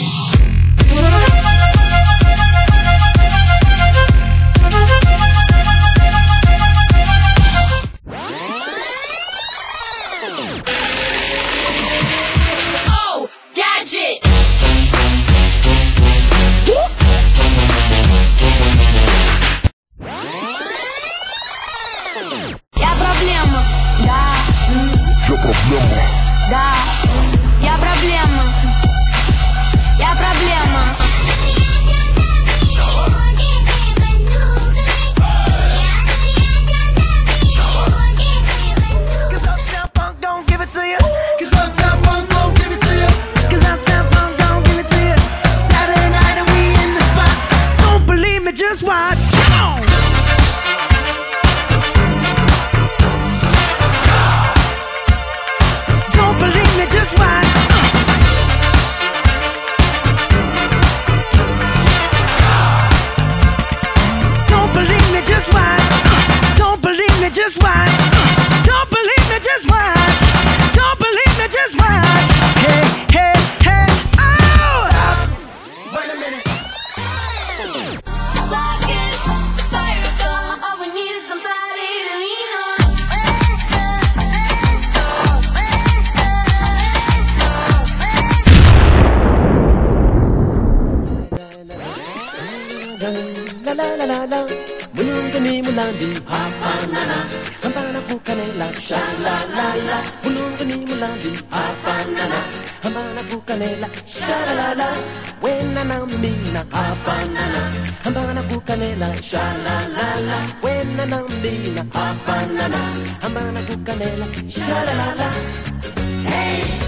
Mulungani mulandi hafanana hambana kukanela sha la la la mulungani mulandi hafanana hambana kukanela sha la la la wena na mina hafanana hambana kukanela sha la la la wena na mina hafanana hambana kukanela sha la la la hey